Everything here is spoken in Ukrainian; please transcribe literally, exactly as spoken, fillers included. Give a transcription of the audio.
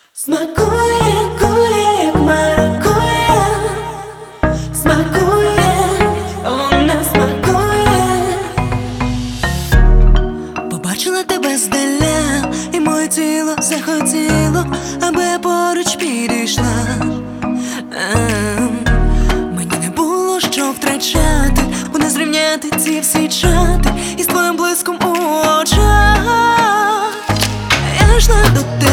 Смакує, кує, як маракуя. Смакує, вона смакує. Побачила тебе здаля, і моє тіло захотіло, аби я поруч підійшла. Мені не було що втрачати, буде зрівняти ці всі чати із твоїм блиском у очах. Я йшла до тебе.